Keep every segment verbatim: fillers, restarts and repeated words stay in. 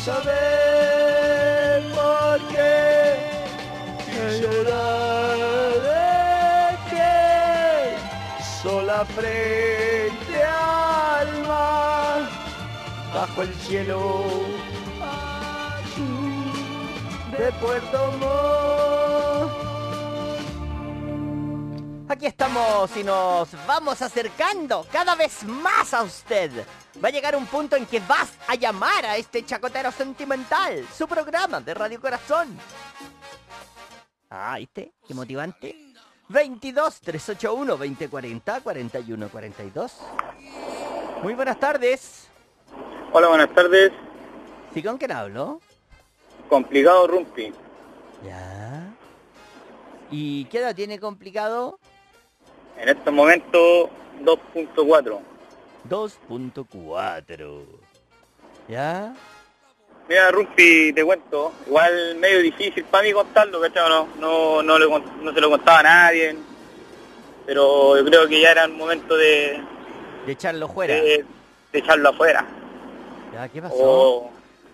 saber por qué llorar de que sola frente al mar, bajo el cielo azul de Puerto Montt. Aquí estamos y nos vamos acercando cada vez más a usted. Va a llegar un punto en que vas a llamar a este chacotero sentimental, su programa de Radio Corazón. Ah, ¿viste? Qué motivante. veintidós, trescientos ochenta y uno, veinte cuarenta, cuarenta y uno cuarenta y dos. Muy buenas tardes. Hola, buenas tardes. ¿Sí, con quién hablo? Complicado Rumpi. Ya. ¿Y qué edad tiene complicado? En estos momentos, dos punto cuatro. dos punto cuatro. ¿Ya? Mira, Rumpi, te cuento, igual medio difícil para mí contarlo, ¿cachai? No, no, no, le, no se lo contaba a nadie, pero yo creo que ya era el momento de... De echarlo fuera. De, de echarlo afuera. ¿Ya? ¿Qué pasó? O...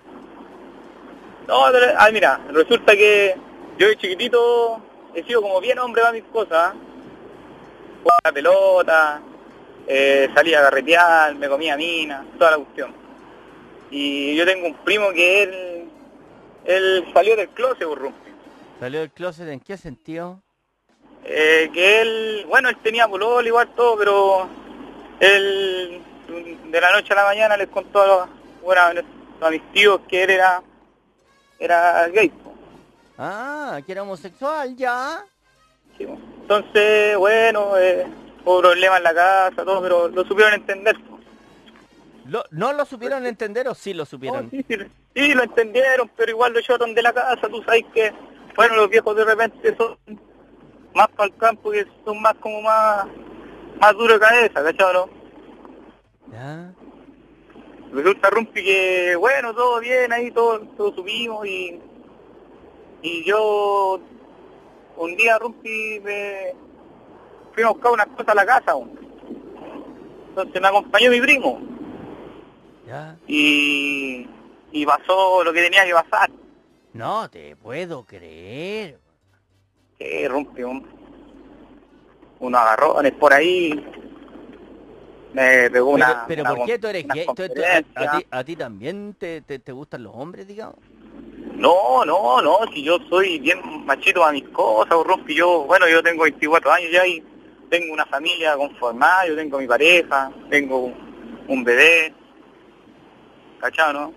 No, ah, mira, resulta que yo de chiquitito he sido como bien hombre para mis cosas. Jugaba la pelota, eh, salía a carretear, me comía mina, toda la cuestión. Y yo tengo un primo que él, él salió del closet, por Rumpi. ¿Salió del closet en qué sentido? Eh, que él, bueno, él tenía pololo igual todo, pero él de la noche a la mañana les contó a, los, bueno, a mis tíos que él era, era gay. Ah, que era homosexual, ya. Sí, entonces, bueno, eh, hubo problemas en la casa, todo, pero lo supieron entender. Lo, ¿No lo supieron entender o sí lo supieron? No, sí, sí, sí, lo entendieron, pero igual lo echaron de la casa. Tú sabes que, bueno, los viejos de repente son más para el campo, que son más como más más duros de cabeza, ¿cachai, no? Ya. Resulta, Rumpi, que, bueno, todo bien ahí, todo, todo subimos y... Y yo, un día, Rumpi, me fui a buscar unas cosas a la casa, hombre. Entonces me acompañó mi primo. Ya. Y, y pasó lo que tenía que pasar. No te puedo creer. Que Rumpi, hombre. Unos agarrones por ahí. Me pegó una... Pero, pero una ¿por qué tú eres una gay? ¿Tú- tú- a, a ti, ¿A ti también te, te, te gustan los hombres, digamos? No, no, no, si yo soy bien machito a mis cosas, Rumpi, yo, bueno, yo tengo veinticuatro años ya y tengo una familia conformada, yo tengo mi pareja, tengo un, un bebé, ¿cachado, no?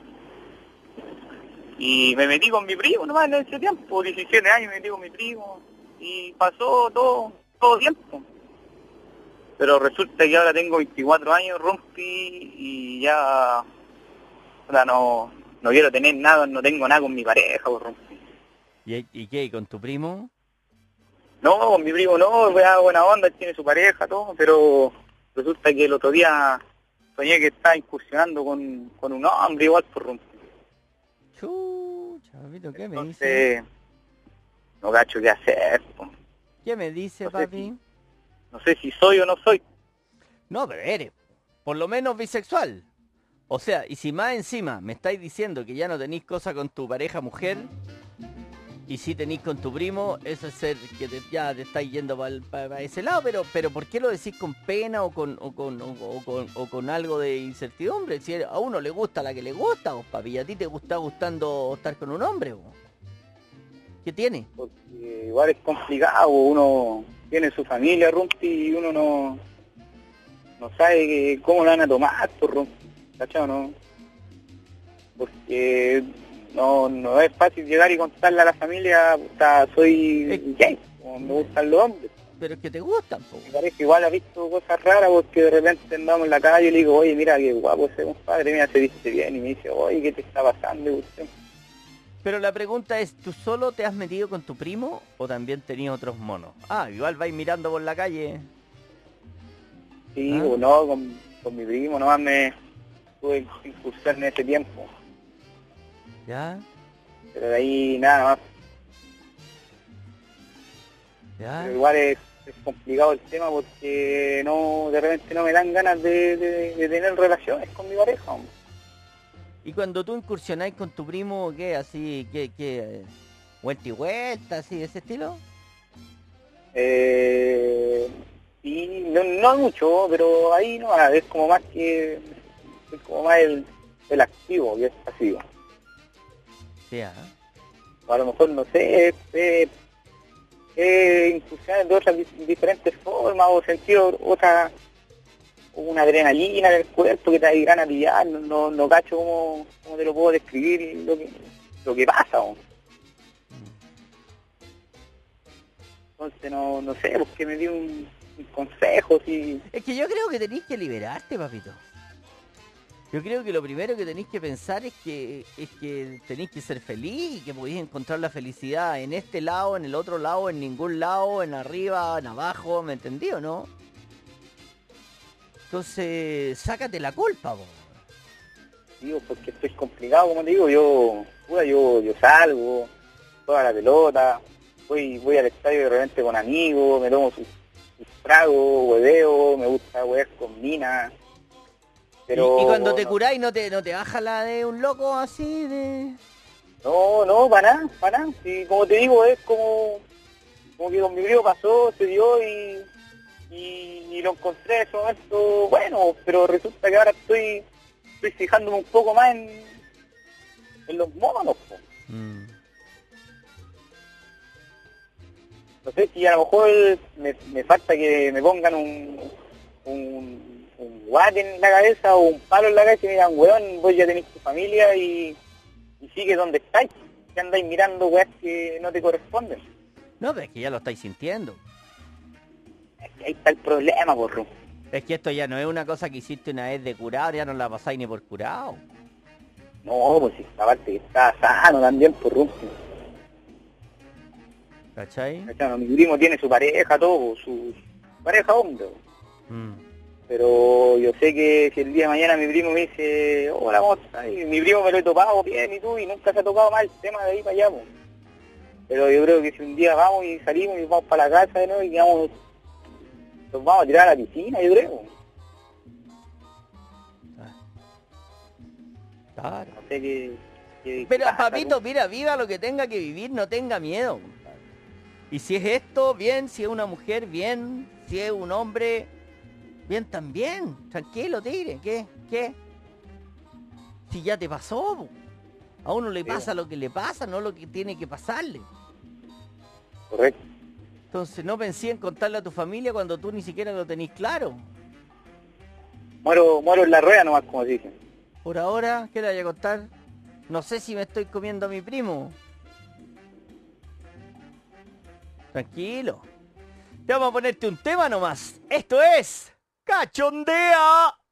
Y me metí con mi primo nomás en ese tiempo, diecisiete años me metí con mi primo, y pasó todo, todo tiempo. Pero resulta que ahora tengo veinticuatro años, Rumpi, y ya, ahora no... No quiero tener nada, no tengo nada con mi pareja, por Rumpi. ¿Y, ¿Y qué? ¿Y con tu primo? No, con mi primo no, buena, buena onda, él tiene su pareja, todo, pero resulta que el otro día soñé que estaba incursionando con, con un hombre igual, por Rumpi. Chucha, papito, ¿qué me dice? Entonces, no cacho qué hacer, po. ¿Qué me dice, no sé papi? si- no sé si soy o no soy. No, pero eres, por lo menos bisexual. O sea, y si más encima me estáis diciendo que ya no tenéis cosa con tu pareja mujer, y si tenéis con tu primo, eso es ser que te- ya te estáis yendo para ese lado, pero pero ¿por qué lo decís con pena o con o con, o, o con, o con algo de incertidumbre? Si a uno le gusta la que le gusta, vos, papi, y a ti te gusta gustando estar con un hombre, vos. ¿Qué tiene? Porque igual es complicado, uno tiene su familia, Rumpi, y uno no no sabe que- cómo lo van a tomar, por Rumpi, ¿cachai, no? Porque no no es fácil llegar y contarle a la familia, puta, soy Es- gay, o me gustan los hombres. Pero es que te gustan, po. Mi pareja igual ha visto cosas raras porque de repente andamos en la calle y le digo, oye, mira qué guapo ese compadre, mira, se viste bien, y me dice, oye, ¿qué te está pasando? Y usted, Pero la pregunta es, ¿tú solo te has metido con tu primo o también tenías otros monos? Ah, igual vais mirando por la calle. sí, ¿Ah? o no, con, con mi primo, nomás me tuve incursión en ese tiempo. ¿Ya? Pero de ahí nada más. ¿Ya? Pero igual es, es complicado el tema porque no de repente no me dan ganas de, de, de tener relaciones con mi pareja, hombre. Y cuando tú incursionáis con tu primo, ¿qué? Así, ¿qué? qué eh, vuelta y vuelta, así, de ese estilo? Eh, y no, no mucho, pero ahí no, es como más que, es como más el, el activo que es pasivo. Sí, ¿ah? A lo mejor, no sé, es, es, es incursionar de otras di- diferentes formas o sentir otra, una adrenalina en el cuerpo que te irán a pillar, no, no, no cacho cómo, cómo te lo puedo describir lo que, lo que pasa. ¿O? Entonces no, no sé, porque me dio un, un consejo, si... Es que yo creo que tenéis que liberarte, papito. Yo creo que lo primero que tenéis que pensar es que es que tenéis que ser feliz y que podéis encontrar la felicidad en este lado, en el otro lado, en ningún lado, en arriba, en abajo, ¿me entendí o no? Entonces, sácate la culpa, vos. Digo, porque esto es complicado, como te digo, yo, puta, yo, yo salgo, toda la pelota, voy, voy al estadio de repente con amigos, me tomo sus, sus tragos, hueveo, me gusta huevear con minas. Pero Y, y cuando te no, curáis, ¿no te, no te baja la de un loco así de...? no, no, para nada, para nada. Sí, como te digo, es como, como que con mi primo pasó, se dio y, y, y lo encontré en ese momento bueno, pero resulta que ahora estoy, estoy fijándome un poco más en, en los monos, po. Mm. No sé si a lo mejor me, me falta que me pongan un, un, un guate en la cabeza o un palo en la cabeza y me digan, weón, vos ya tenés tu familia y, y sigue donde estáis, que andáis mirando weas que no te corresponden. No, pero es que ya lo estáis sintiendo. Es que ahí está el problema, porro. Es que esto ya no es una cosa que hiciste una vez de curado, ya no la pasáis ni por curado. No, pues si aparte que está sano también, porro. ¿Cachai? Claro, mi primo tiene su pareja, todo, su pareja hombre. Mm. Pero yo sé que si el día de mañana mi primo me dice, hola moza, y mi primo me lo he topado bien y tú, y nunca se ha tocado mal el tema de ahí para allá, pues. Pero yo creo que si un día vamos y salimos y vamos para la casa de nuevo y digamos, nos vamos a tirar a la piscina, yo creo. Claro. No sé qué... qué- Pero qué pasa, papito, tú. mira, viva lo que tenga que vivir, no tenga miedo, compadre. Y si es esto, bien, si es una mujer, bien, si es un hombre, bien también. Tranquilo, tigre, ¿qué? ¿Qué? Si ya te pasó, po. A uno le Sí, pasa lo que le pasa, no lo que tiene que pasarle. Correcto. Entonces no pensé en contarle a tu familia cuando tú ni siquiera lo tenés claro. Muero, muero en la rueda nomás, como se dice. Por ahora, ¿qué le voy a contar? No sé si me estoy comiendo a mi primo. Tranquilo. Te vamos a ponerte un tema nomás. Esto es... ¡Cachondea!